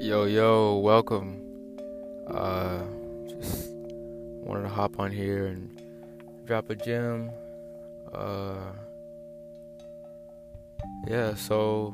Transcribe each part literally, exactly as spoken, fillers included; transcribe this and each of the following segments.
Yo, yo, welcome. Uh, just wanted to hop on here and drop a gem. Uh, yeah, so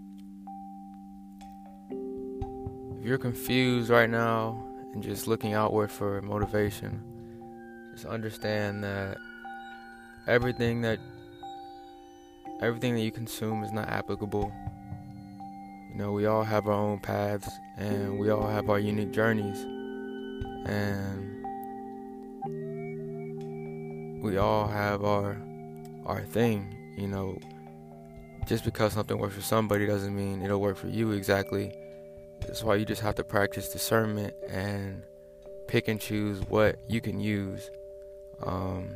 if you're confused right now and just looking outward for motivation, just understand that everything that everything that you consume is not applicable. You know, we all have our own paths and we all have our unique journeys, and we all have our our thing. You know, just because something works for somebody doesn't mean it'll work for you exactly. That's why you just have to practice discernment and pick and choose what you can use. Um,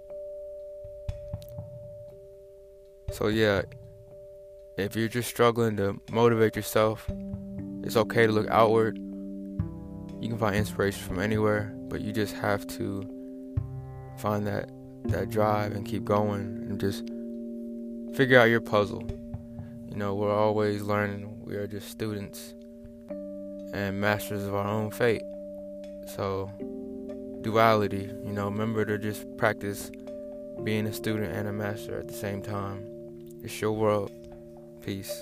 so yeah, if you're just struggling to motivate yourself, it's okay to look outward. You can find inspiration from anywhere, but you just have to find that that drive and keep going and just figure out your puzzle. You know, we're always learning. We are just students and masters of our own fate. So, duality, you know, remember to just practice being a student and a master at the same time. It's your world. Peace.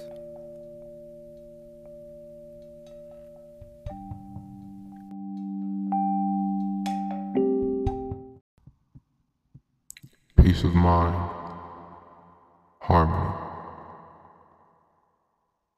Peace of mind.